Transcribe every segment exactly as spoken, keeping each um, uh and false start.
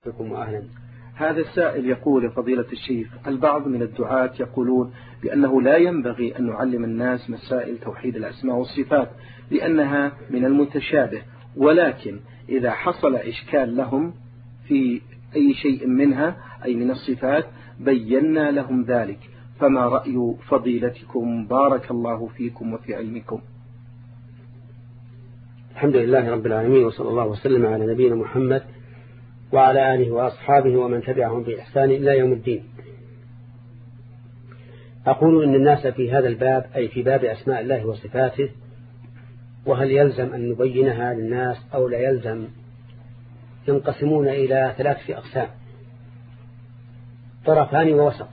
بكم وأهلا. هذا السائل يقول: فضيلة الشيخ، البعض من الدعاة يقولون بأنه لا ينبغي أن نعلم الناس مسائل توحيد الأسماء والصفات لأنها من المتشابه، ولكن إذا حصل إشكال لهم في أي شيء منها أي من الصفات بينا لهم ذلك، فما رأي فضيلتكم بارك الله فيكم وفي علمكم؟ الحمد لله رب العالمين، وصلى الله وسلم على نبينا محمد وعلى آله وأصحابه ومن تبعهم بإحسان إلى يوم الدين. أقول إن الناس في هذا الباب أي في باب أسماء الله وصفاته، وهل يلزم أن نبينها للناس أو لا يلزم، ينقسمون إلى ثلاثة أقسام: طرفان ووسط.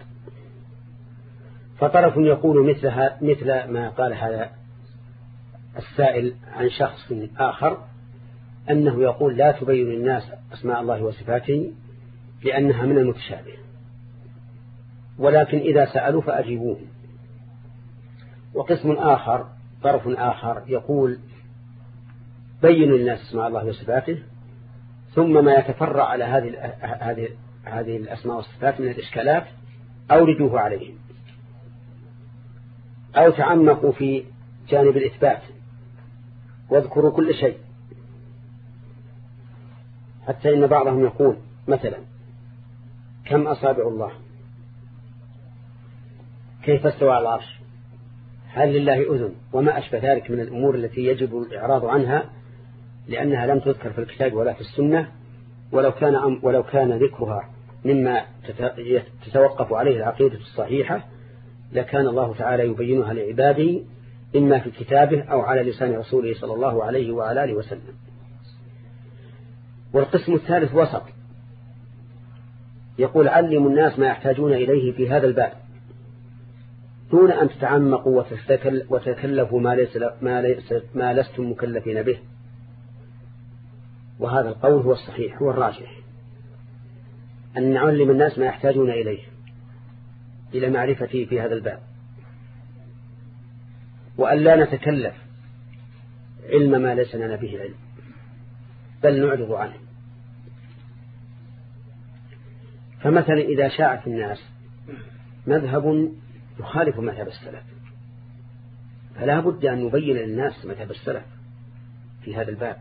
فطرف يقول مثلها مثل ما قال هذا السائل عن شخص آخر، أنه يقول لا تبين الناس أسماء الله وصفاته لأنها من المتشابه، ولكن إذا سألوا فأجيبوهم. وقسم آخر طرف آخر يقول بينوا الناس أسماء الله وصفاته، ثم ما يتفرع على هذه هذه هذه الأسماء والصفات من الإشكالات أوردوه عليهم، أو تعمقوا في جانب الإثبات واذكروا كل شيء، حتى إن بعضهم يقول مثلا: كم أصابع الله؟ كيف استوى على العرش؟ هل لله أذن؟ وما أشبه ذلك من الأمور التي يجب الإعراض عنها، لأنها لم تذكر في الكتاب ولا في السنة، ولو كان ولو كان ذكرها مما تتوقف عليه العقيدة الصحيحة لكان الله تعالى يبينها لعباده إما في كتابه أو على لسان رسوله صلى الله عليه وعلى آله وسلم. والقسم الثالث وسط، يقول علموا الناس ما يحتاجون إليه في هذا الباب دون أن تتعمقوا وتكلفوا ما, ليس ما, ليس ما لستم مكلفين به. وهذا القول هو الصحيح، هو الراجح، أن نعلم الناس ما يحتاجون إليه إلى معرفته في هذا الباب، وأن لا نتكلف علم ما ليس لنا به علم، بل نعرض عنه. فمثلا إذا شاع في الناس مذهب يخالف مذهب السلف، فلا بد أن نبين للناس مذهب السلف في هذا الباب.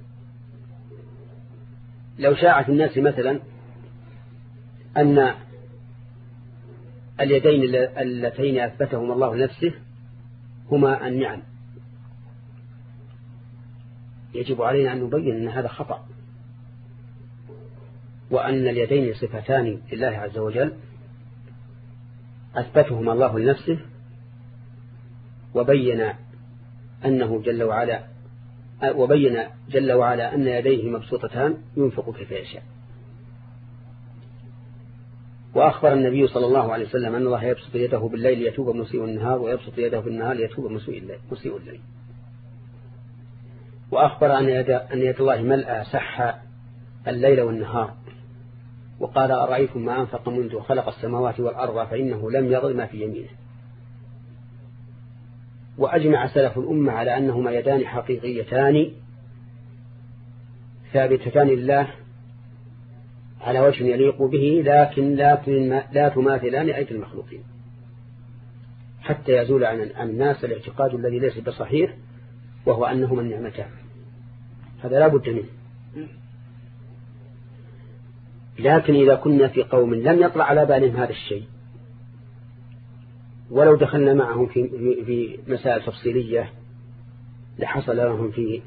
لو شاع في الناس مثلا أن اليدين اللتين أثبتهما الله نفسه هما النعم، يجب علينا أن نبين أن هذا خطأ، وأن اليدين صفتان لله عز وجل أثبتهما الله لنفسه، وبين أنه جل وعلا وبين جل وعلا أن يديه مبسوطتان ينفق كيف يشاء. وأخبر النبي صلى الله عليه وسلم أن الله يبسط يده بالليل ليتوب مسيء النهار، ويبسط يده بالنهار ليتوب مسيء الليل. وأخبر أن يد, أن يد الله ملأ سح الليل والنهار، وقال أرأيتم ما أنفق منذ خلق السماوات والأرض فإنه لم يضل ما في يمينه. وأجمع سلف الأمة على أنهما يدان حقيقيتان ثابتتان لله على وجه يليق به، لكن لا تماثلان أيدي المخلوقين، حتى يزول عن الناس الاعتقاد الذي ليس بصحيح، وهو أنهما النعمتان. هذا لا بد منه. لكن إذا كنا في قوم لم يطلع على بالهم هذا الشيء، ولو دخلنا معهم في في مسائل تفصيلية لحصل لهم في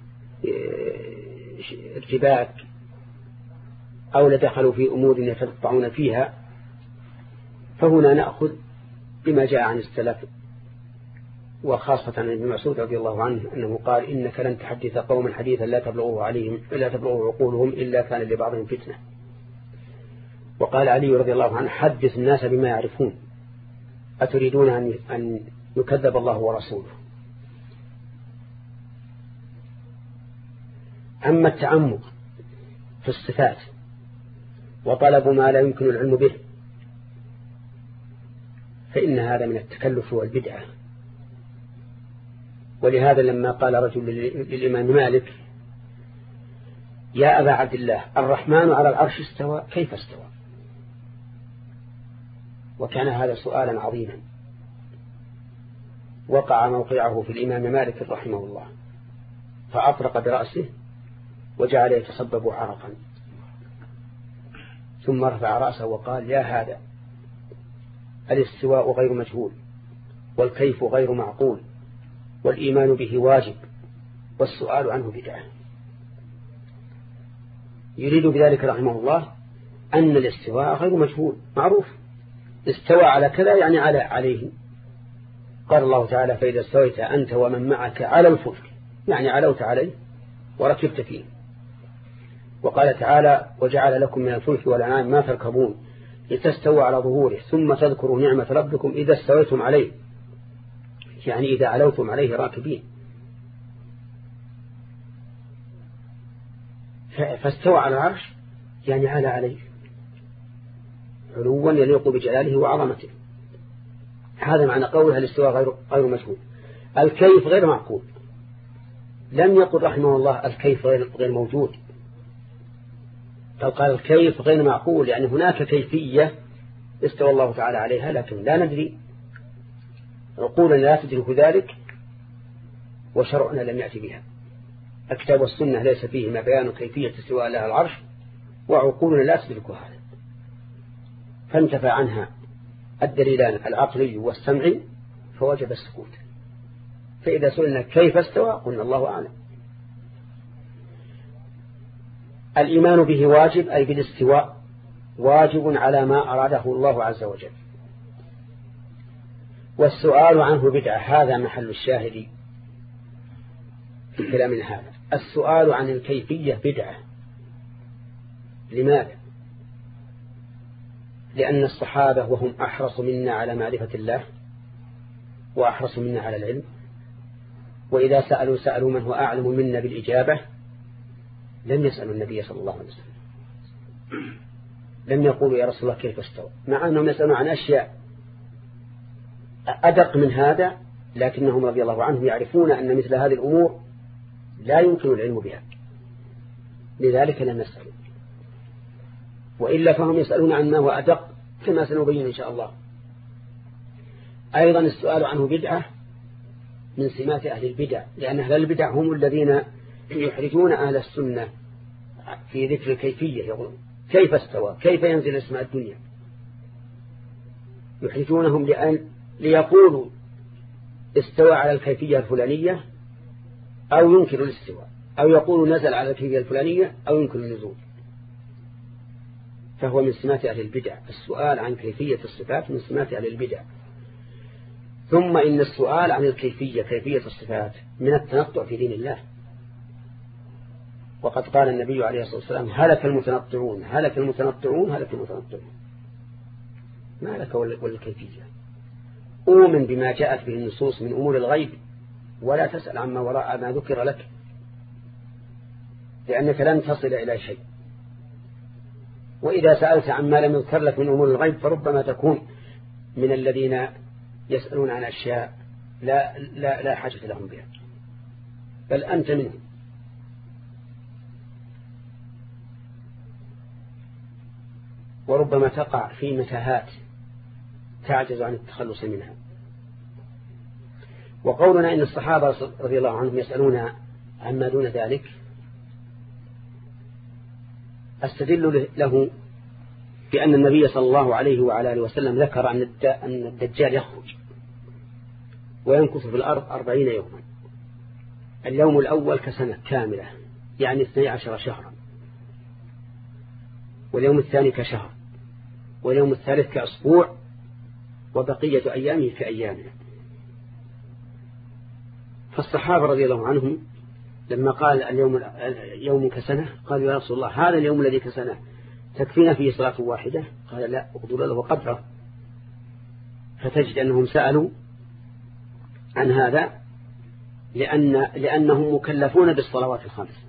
ارتباك، أو لدخلوا في أمور يتقطعون فيها، فهنا نأخذ بما جاء عن السلف، وخاصة عن ابن مسعود رضي الله عنه أنه قال: إنك لن تحدث قوما حديثا لا تبلغه عليهم لا تبلغه عقولهم إلا كان لبعضهم فتنة. وقال علي رضي الله عنه: حدث الناس بما يعرفون، أتريدون أن يكذب الله ورسوله. أما التعمق في الصفات وطلب ما لا يمكن العلم به فإن هذا من التكلف والبدعة. ولهذا لما قال رجل للإمام مالك: يا أبا عبد الله الرحمن على العرش استوى كيف استوى؟ وكان هذا سؤالا عظيما وقع موقعه في الإمام مالك رحمه الله، فأطرق برأسه وجعل يتصبب عرقا، ثم رفع رأسه وقال يا هذا الاستواء غير مجهول، والكيف غير معقول، والإيمان به واجب، والسؤال عنه بدعة. يريد بذلك رحمه الله أن الاستواء غير مجهول معروف، استوى على كذا يعني على عليه. قال الله تعالى فإذا استويت أنت ومن معك على الفلك، يعني علوت عليه وركبت فيه. وقال تعالى وجعل لكم من الفلك والأنعام ما تركبون لتستووا على ظهوره ثم تذكروا نعمة ربكم إذا استويتم عليه، يعني إذا علوتم عليه راكبين. فاستوى على العرش يعني على عليه علوا يليق بجلاله وعظمته. هذا معنى قولها الاستواء غير غير مجهول. الكيف غير معقول، لم يقل رحمه الله الكيف غير غير موجود، بل قال الكيف غير معقول، يعني هناك كيفية استوى الله تعالى عليها لكن لا ندري، عقولنا لا تدرك ذلك وشرعنا لم يأتي بها. الكتاب والسنة ليس فيهما بيان كيفية استواء الله على العرش، وعقولنا لا تدرك هذا، فانتفى عنها الدليلان العقلي والسمعي فوجب السكوت. فإذا سئلنا كيف استوى قلنا الله أعلم. الإيمان به واجب، أي بالاستواء واجب على ما أراده الله عز وجل. والسؤال عنه بدعة، هذا محل الشاهد في كلامنا هذا. السؤال عن الكيفية بدعة. لماذا؟ لأن الصحابة وهم أحرص منا على معرفة الله وأحرص منا على العلم، وإذا سألوا سألوا من هو أعلم منا بالإجابة، لم يسألوا النبي صلى الله عليه وسلم، لم يقولوا يا رسول الله كيف استوى، مع أنهم يسألون عن أشياء أدق من هذا، لكنهم رضي الله عنهم يعرفون أن مثل هذه الأمور لا يمكن العلم بها، لذلك لم يسألوا. وإلا فهم يسألون عن ما هو أدق كما سنبين إن شاء الله. أيضا السؤال عنه بدعة من سمات أهل البدع، لأن أهل البدع هم الذين يحرجون أهل السنة في ذكر الكيفية، يقولون كيف استوى، كيف ينزل اسماء الدنيا، يحرجونهم لأن ليقولوا استوى على الكيفية الفلانية أو ينكر الاستواء، أو يقولوا نزل على الكيفية الفلانية أو ينكر النزول. فهو من سمات أهل البدع، السؤال عن كيفية الصفات من سمات أهل البدع. ثم إن السؤال عن الكيفية كيفية الصفات من التنطع في دين الله، وقد قال النبي عليه الصلاة والسلام هلك المتنطعون هلك المتنطعون هلك المتنطعون. ما لك والكيفية؟ أؤمن بما جاءت به النصوص من أمور الغيب ولا تسأل عما وراء ما ذكر لك، لأنك لن تصل إلى شيء. وإذا سألت عما لم يذكر لك من أمور الغيب فربما تكون من الذين يسألون عن أشياء لا, لا, لا حاجة لهم بها، بل أنت منهم. وربما تقع في متاهات تعجز عن التخلص منها. وقولنا إن الصحابة رضي الله عنهم يسألون عما دون ذلك أستدل له بأن النبي صلى الله عليه وعلى آله وسلم ذكر أن الدجال يخرج وينكث في الأرض أربعين يوما، اليوم الأول كسنة كاملة يعني اثني عشر شهرا، واليوم الثاني كشهر، واليوم الثالث كأسبوع، وبقية أيامه كأيامنا. فالصحابة رضي الله عنهم لما قال اليوم يوم كسنة قالوا يا رسول الله هذا اليوم الذي كسنة تكفينا فيه صلاة واحدة؟ قال لا، اقدر له قدره. فتجد أنهم سألوا عن هذا لأن لأنهم مكلفون بالصلوات الخمس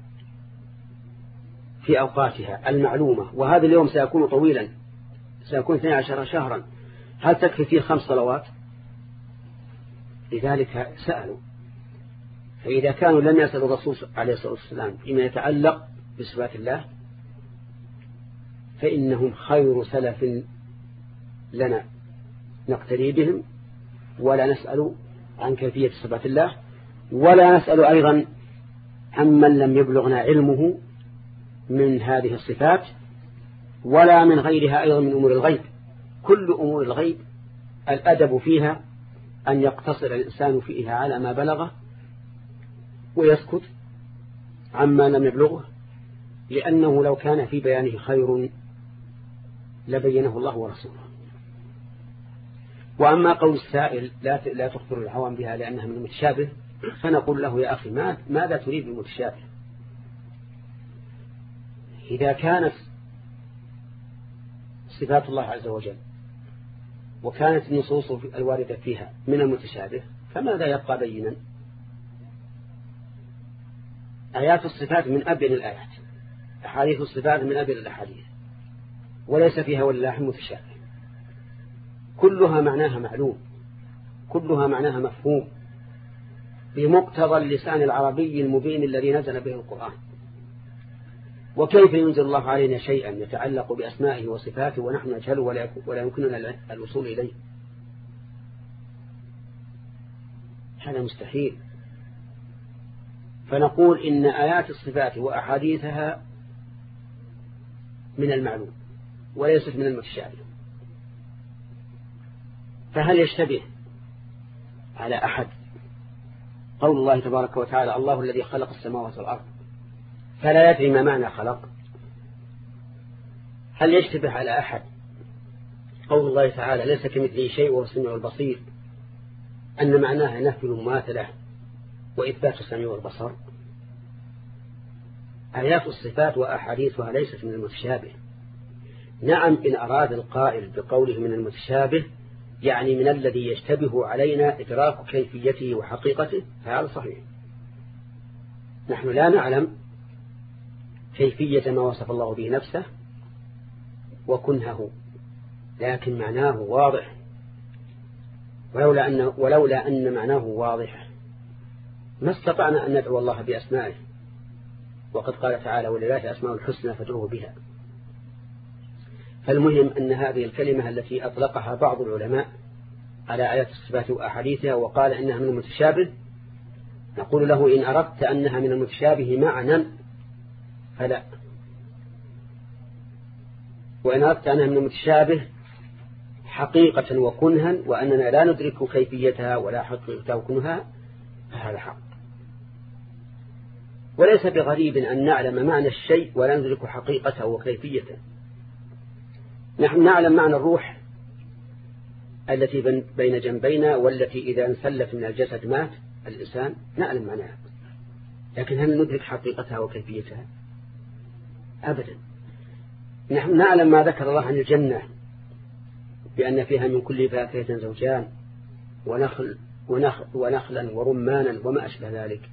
في أوقاتها المعلومة، وهذا اليوم سيكون طويلا، سيكون اثني عشر شهرا، هل تكفي فيه خمس صلوات؟ لذلك سألوا. فإذا كانوا لم يسألوا الرسول عليه الصلاة والسلام فيما يتعلق بصفات الله فإنهم خير سلف لنا نقتدي بهم، ولا نسأل عن كيفية صفات الله، ولا نسأل أيضا عمن لم يبلغنا علمه من هذه الصفات، ولا من غيرها أيضا من أمور الغيب. كل أمور الغيب الأدب فيها أن يقتصر الإنسان فيها على ما بلغه ويسكت عما لم يبلغه، لأنه لو كان في بيانه خير لبينه الله ورسوله. وأما قول السائل لا لا تخبر العوام بها لأنها من المتشابه، فنقول له يا أخي ماذا تريد بالمتشابه؟ إذا كانت صفات الله عز وجل وكانت النصوص الواردة فيها من المتشابه فماذا يبقى بينا؟ آيات الصفات من أبين الآيات، أحاديث الصفات من أبين الأحاديث، وليس فيها ولا متشابه، كلها معناها معلوم، كلها معناها مفهوم بمقتضى اللسان العربي المبين الذي نزل به القرآن. وكيف ينزل الله علينا شيئا يتعلق بأسمائه وصفاته ونحن نجهله ولا يمكننا الوصول إليه؟ هذا مستحيل. فنقول إن آيات الصفات وأحاديثها من المعلوم وليست من المتشابه. فهل يشتبه على أحد قول الله تبارك وتعالى الله الذي خلق السماوات والأرض فلا يدري ما معنى خلق؟ هل يشتبه على أحد قول الله تعالى ليس كمثله شيء وهو السميع البصير أن معناها نفي المماثلة وإثبات السميع والبصر؟ آيات الصفات وأحاديثها ليست من المتشابه. نعم إن أراد القائل بقوله من المتشابه يعني من الذي يشتبه علينا إدراك كيفيته وحقيقته، فهذا صحيح. نحن لا نعلم كيفية ما وصف الله به نفسه وكنهه، لكن معناه واضح، ولولا أن, ولولا أن معناه واضح ما استطعنا أن ندعو الله بأسمائه، وقد قال تعالى ولله أسماء الحسنى فادعوه بها. فالمهم أن هذه الكلمة التي أطلقها بعض العلماء على آيات الصفات وأحاديثها وقال إنها من المتشابه، نقول له إن أردت أنها من المتشابه معنى فلا، وإن أردت أنها من المتشابه حقيقة وكنها وأننا لا ندرك كيفيتها ولا حقيقتها وكنها فهذا حق. وليس بغريب أن نعلم معنى الشيء ولا ندرك حقيقته وكيفيته. نحن نعلم معنى الروح التي بين جنبينا والتي إذا انسلت من الجسد مات الإنسان، نعلم معناها، لكن هل ندرك حقيقتها وكيفيتها؟ أبدا. نحن نعلم ما ذكر الله عن الجنة بأن فيها من كل فاكهة زوجان ونخل ونخل ونخلا ورمانا وما أشبه ذلك،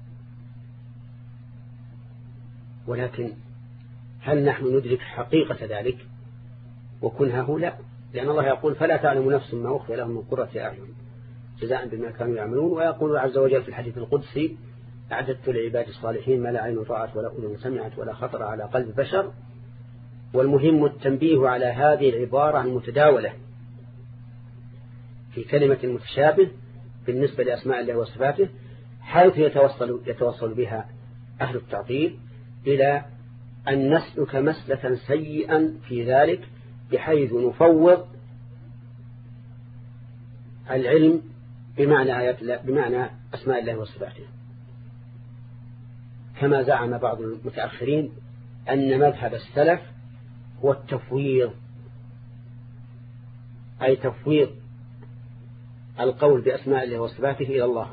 ولكن هل نحن ندرك حقيقة ذلك وكنهه؟ لا، لأن الله يقول فلا تعلم نفس ما أخفي لهم من قرة أعين جزاء بما كانوا يعملون. ويقول عز وجل في الحديث القدسي أعددت لعباد الصالحين ما لا عين رأت ولا أذن سمعت ولا خطر على قلب بشر. والمهم التنبيه على هذه العبارة المتداولة في كلمة المتشابه بالنسبة لأسماء الله وصفاته، حيث يتوصل, يتوصل بها أهل التعطيل إلى أن نسلك مسلكا سيئا في ذلك، بحيث نفوض العلم بمعنى آيات الله بمعنى أسماء الله وصفاته، كما زعم بعض المتأخرين أن مذهب السلف هو التفويض، أي تفويض القول بأسماء الله وصفاته إلى الله،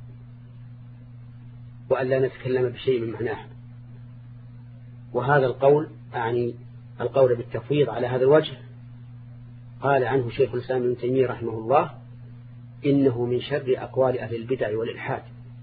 وأن لا نتكلم بشيء من معناه. وهذا القول يعني القول بالتفويض على هذا الوجه قال عنه شيخ الإسلام ابن تيمية رحمه الله إنه من شر أقوال أهل البدع والإلحاد.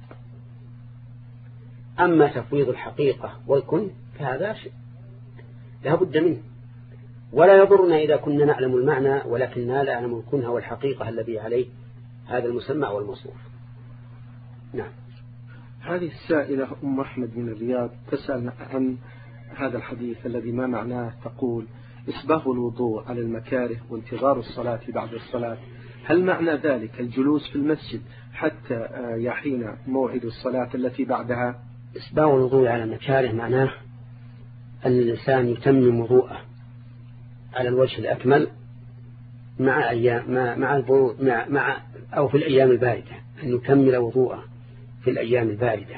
أما تفويض الحقيقة والكن فهذا شيء لا بد منه، ولا يضرنا إذا كنا نعلم المعنى ولكننا لا نعلم الكنها والحقيقة الذي عليه هذا المسمى والموصوف. نعم. هذه السائلة أم أحمد من الرياض تسأل عن هذا الحديث الذي ما معناه، تقول: إسباغ الوضوء على المكاره وانتظار الصلاة بعد الصلاة، هل معنى ذلك الجلوس في المسجد حتى يحين موعد الصلاة التي بعدها؟ إسباغ الوضوء على المكاره معناه أن الإنسان يتمم وضوءه على الوجه الأكمل مع أيام مع مع, مع, مع أو في الأيام الباردة، أن يكمل وضوءه في الأيام الباردة،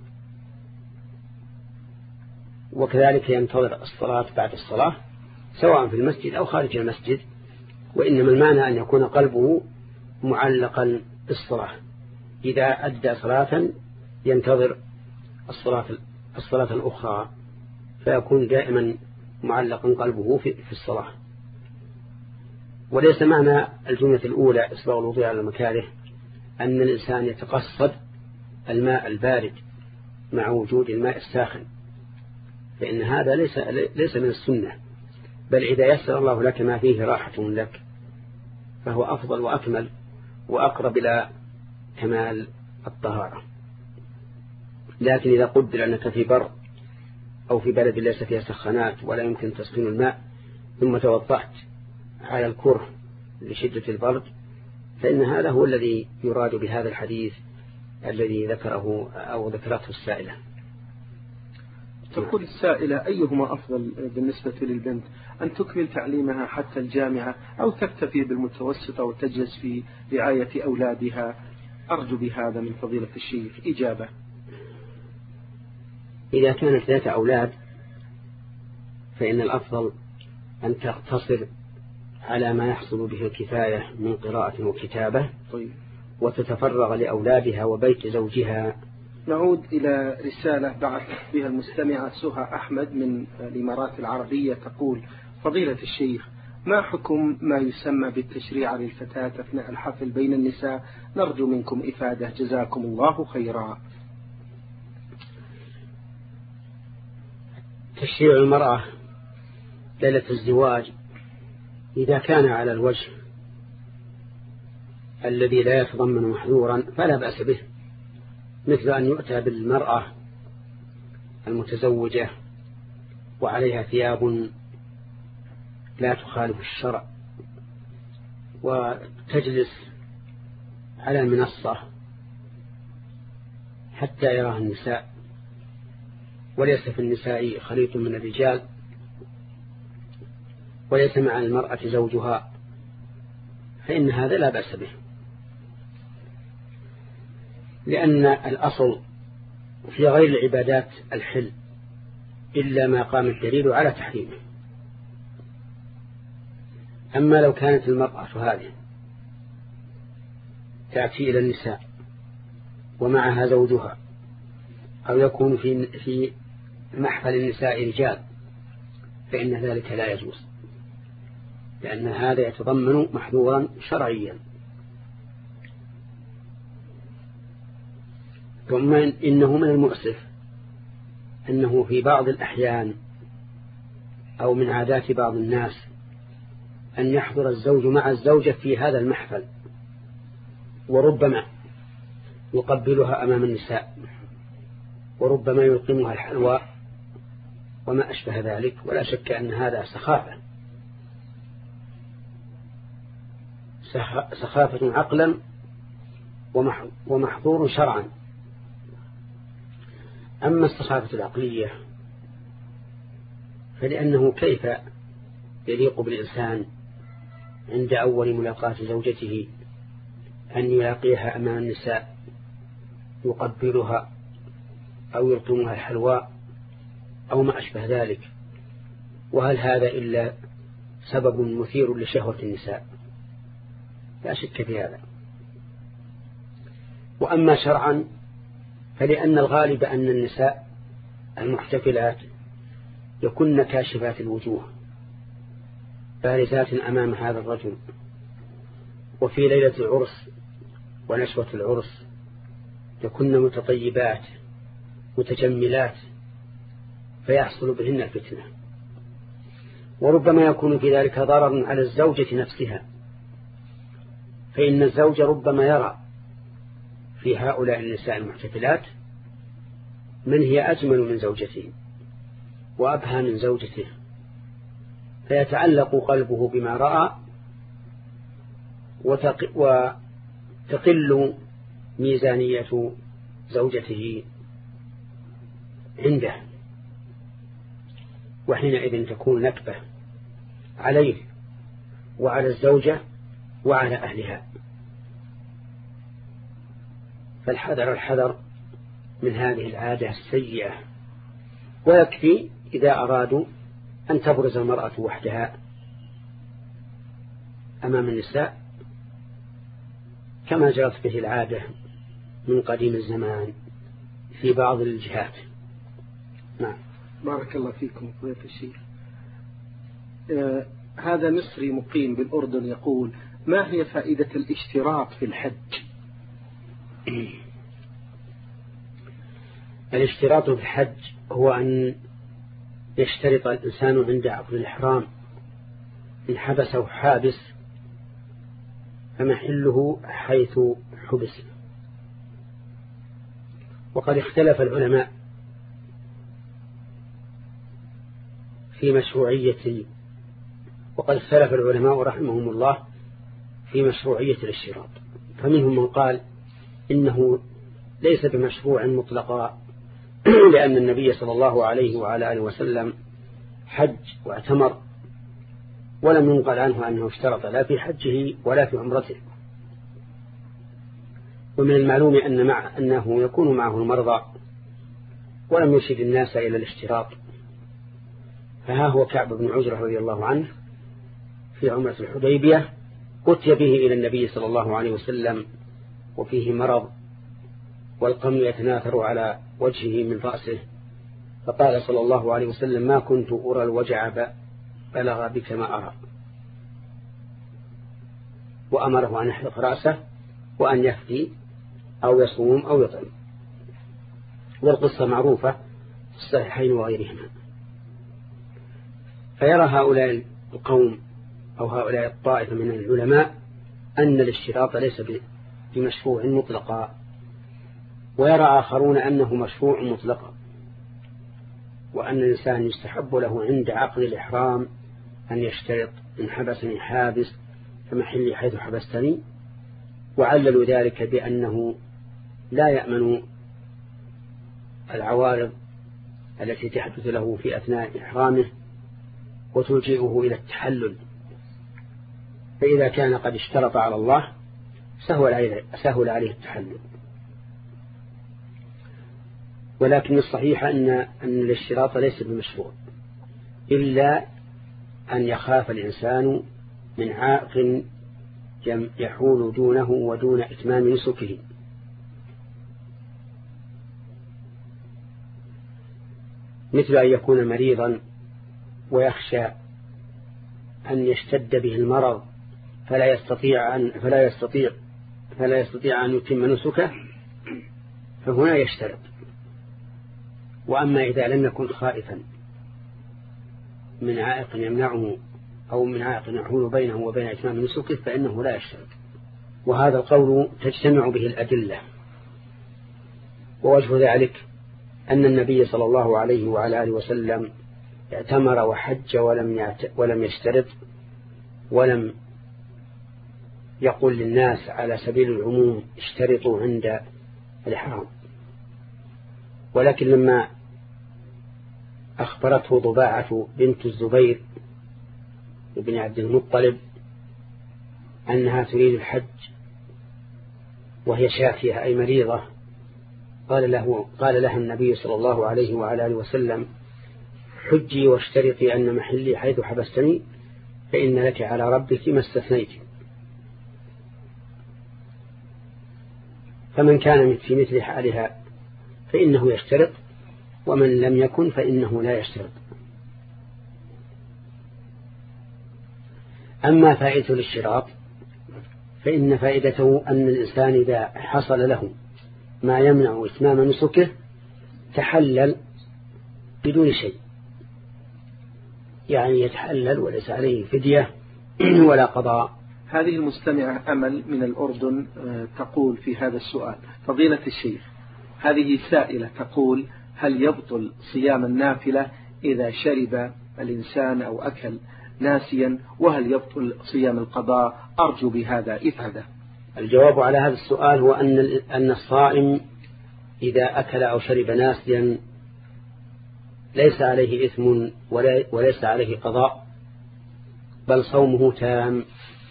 وكذلك ينتظر الصلاة بعد الصلاة سواء في المسجد أو خارج المسجد، وإنما المعنى أن يكون قلبه معلقا بالصلاة، إذا أدى صلاة ينتظر الصلاة الصلاة الأخرى، فيكون دائما معلقا قلبه في الصلاة. وليس معنى الجملة الأولى إسباغ الوضوء على المكاره أن الإنسان يتقصد الماء البارد مع وجود الماء الساخن، فإن هذا ليس ليس من السنة، بل إذا يسر الله لك ما فيه راحة لك فهو أفضل وأكمل وأقرب إلى كمال الطهارة. لكن إذا قدر أنك في بر أو في بلد ليس فيها سخانات ولا يمكن تسخين الماء ثم توضأت على الكره لشدة البرد، فإن هذا هو الذي يراد بهذا الحديث الذي ذكره أو ذكرته السائلة. تقول السائلة: أيهما أفضل بالنسبة للبنت، أن تكمل تعليمها حتى الجامعة أو تكتفي بالمتوسطة وتجلس في رعاية أولادها؟ أرجو بهذا من فضيلة الشيخ إجابة. إذا كانت ذات أولاد فإن الأفضل أن تقتصر على ما يحصل به الكفاية من قراءة وكتابة، طيب. وتتفرغ لأولادها وبيت زوجها. نعود إلى رسالة بعث بها المستمعة سهى أحمد من الإمارات العربية، تقول: فضيلة الشيخ، ما حكم ما يسمى بالتشريع للفتاة أثناء الحفل بين النساء؟ نرجو منكم إفادة، جزاكم الله خيرا. تشريع المرأة ليلة الزواج إذا كان على الوجه الذي لا يتضمن محذورا فلا بأس به، مثل أن يؤتى بالمرأة المتزوجة وعليها ثياب لا تخالف الشرع وتجلس على المنصة حتى يراها النساء، وليس في النساء خليط من الرجال، وليس مع المرأة زوجها، فإن هذا لا بأس به، لأن الأصل في غير العبادات الحل إلا ما قام الدليل على تحريمه. أما لو كانت المرأة هذه تأتي إلى النساء ومعها زوجها أو يكون في في محفل النساء رجال فإن ذلك لا يجوز، لأن هذا يتضمن محظورا شرعيا. ثم إنه من المؤسف أنه في بعض الأحيان أو من عادات بعض الناس أن يحضر الزوج مع الزوجة في هذا المحفل، وربما يقبلها أمام النساء، وربما يلقمها الحلوى وما أشبه ذلك، ولا شك أن هذا سخافة سخافة عقلا ومحظور شرعا. أما السخافة العقلية فلأنه كيف يليق بالإنسان عند أول ملاقاة زوجته أن يلاقيها أمام النساء يقبلها أو يلقمها الحلوى أو ما أشبه ذلك، وهل هذا إلا سبب مثير لشهوة النساء؟ لا شك في هذا. وأما شرعا فلأن الغالب أن النساء المحتفلات يكن كاشفات الوجوه بارزات أمام هذا الرجل، وفي ليلة العرس ونشوة العرس يكن متطيبات متجملات فيحصل بهن الفتنة، وربما يكون في ذلك ضرر على الزوجة نفسها، فإن الزوج ربما يرى في هؤلاء النساء المحتفلات من هي أجمل من زوجته وأبهى من زوجته، فيتعلق قلبه بما رأى وتقل ميزانية زوجته عنده، وحينئذ تكون نكبة عليه وعلى الزوجة وعلى أهلها. فالحذر الحذر من هذه العادة السيئة. ويكفي إذا أرادوا أن تبرز المرأة وحدها أمام النساء كما جرت به العادة من قديم الزمان في بعض الجهات. نعم. بارك الله فيكم فضيلة الشيخ. آه هذا مصري مقيم بالأردن يقول: ما هي فائدة الاشتراط في الحج؟ الاشتراط في الحج هو أن يشترط الإنسان عند عقد الإحرام إن حبسه حابس فمحله حيث حبس. وقد اختلف العلماء في مشروعية وقد اختلف العلماء رحمهم الله في مشروعية الاشتراط، فمنهم من قال إنه ليس بمشروع مطلقا لأن النبي صلى الله عليه وعلى آله وسلم حج واعتمر ولم ينقل عنه أنه اشترط لا في حجه ولا في عمرته. ومن المعلوم أن مع أنه يكون معه المرضى ولم يرشد الناس إلى الاشتراط. فها هو كعب بن عجرة رضي الله عنه في عمرة الحديبية أتي به إلى النبي صلى الله عليه وسلم وفيه مرض والقمل يتناثر على وجهه من رأسه، فقال صلى الله عليه وسلم: ما كنت أرى الوجع بلغ بك ما أرى، وأمره أن يحلق رأسه وأن يفدي أو يصوم أو يطعم. والقصة معروفة في الصحيحين وغيرهما. فيرى هؤلاء القوم أو هؤلاء الطائفة من العلماء أن الاشتراط ليس بمشروع مطلقا، ويرى آخرون أنه مشروع مطلقا، وأن الإنسان يستحب له عند عقد الإحرام أن يشترط: إن حبسني حابس فمحلي حيث حبستني. وعللوا ذلك بأنه لا يأمن العوارض التي تحدث له في أثناء إحرامه وتلجئه إلى التحلل، فإذا كان قد اشترط على الله سهل عليه, سهل عليه التحلل. ولكن الصحيح أن, أن الاشتراط ليس بمشروع إلا أن يخاف الإنسان من عائق يحول دونه ودون إتمام نسكه. مثل أن يكون مريضا ويخشى أن يشتد به المرض فلا يستطيع أن فلا يستطيع فلا يستطيع أن يتم نسكه، فهنا يشترط. وأما إذا لم يكن خائفا من عائق يمنعه أو من عائق يحول بينه وبين إتمام نسكه فإنه لا يشترط. وهذا القول تجتمع به الأدلة. ووجه ذلك أن النبي صلى الله عليه وعلى آله وسلم اعتمر وحج ولم ولم يشترط، ولم يقول للناس على سبيل العموم اشترطوا عند الإحرام. ولكن لما أخبرته ضباعة بنت الزبير بن عبد المطلب أنها تريد الحج وهي شاكية أي مريضة، قال له قال لها النبي صلى الله عليه وعلى آله وسلم: حجي واشترطي أن محلي حيث حبستني فإن لك على ربك ما استثنيت. فمن كان في مثل حالها فإنه يشترط، ومن لم يكن فإنه لا يشترط. أما فائدة الاشتراط فإن فائدته أن الإنسان إذا حصل له ما يمنع إتمام نسكه تحلل بدون شيء، يعني يتحلل وليس عليه فدية ولا قضاء. هذه المستمعة أمل من الأردن تقول في هذا السؤال: فضيلة الشيخ، هذه سائلة تقول: هل يبطل صيام النافلة إذا شرب الإنسان أو أكل ناسيا، وهل يبطل صيام القضاء؟ أرجو بهذا إفادة. الجواب على هذا السؤال هو أن أن الصائم إذا أكل أو شرب ناسيا ليس عليه إثم وليس عليه قضاء، بل صومه تام.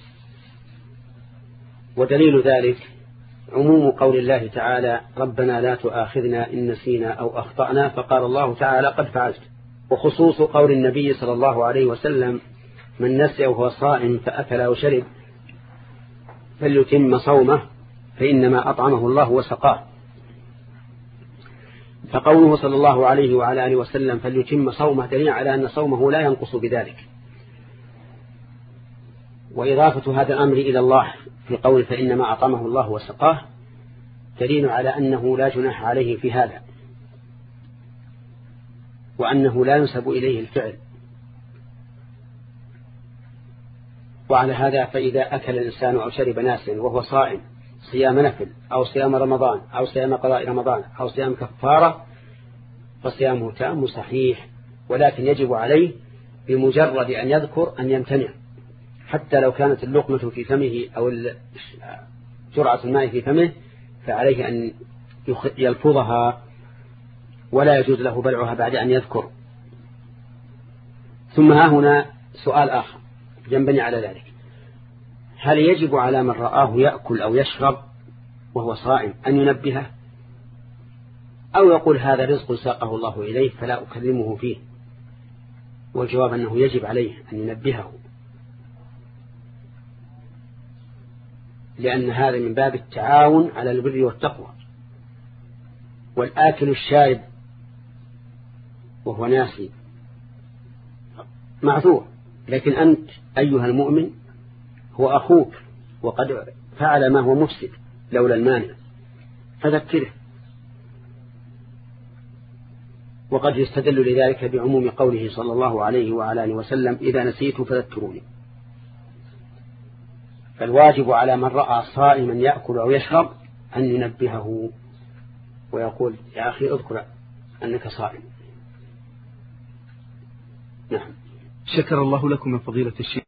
ودليل ذلك عموم قول الله تعالى ربنا لا تؤاخذنا إن نسينا أو أخطأنا، فقال الله تعالى قد فعلت. وخصوص قول النبي صلى الله عليه وسلم من نسي وهو صائم فأكل أو شرب فليتم صومه فإنما أطعمه الله وسقاه. فقوله صلى الله عليه وعلى آله وسلم فليتم صومه دليل على أن صومه لا ينقص بذلك. وإضافة هذا الأمر إلى الله في قول فإنما أطعمه الله وسقاه دليل على أنه لا جناح عليه في هذا، وأنه لا ينسب إليه الفعل. وعلى هذا فإذا أكل الإنسان أو شرب ناسيا وهو صائم صيام نفل أو صيام رمضان أو صيام قضاء رمضان أو صيام كفارة فصيامه تام صحيح، ولكن يجب عليه بمجرد أن يذكر أن يمتنع، حتى لو كانت اللقمة في فمه أو جرعة الماء في فمه فعليه أن يلفظها ولا يجوز له بلعها بعد أن يذكر. ثم ها هنا سؤال آخر جنبني على ذلك، هل يجب على من رآه يأكل أو يشرب وهو صائم أن ينبهه، أو يقول هذا رزق ساقه الله إليه فلا أكلمه فيه؟ والجواب أنه يجب عليه أن ينبهه، لأن هذا من باب التعاون على البر والتقوى. والآكل الشارب وهو ناسي معذور، لكن أنت أيها المؤمن هو أخوك وقد فعل ما هو مفسد لولا المانع فذكره. وقد يستدل لذلك بعموم قوله صلى الله عليه وعلى آله وسلم إذا نسيت فذكروني. فالواجب على من رأى صائما يأكل أو يشرب أن ينبهه ويقول يا أخي اذكر أنك صائم. نعم. شكر الله لكم من فضيلة الشيخ.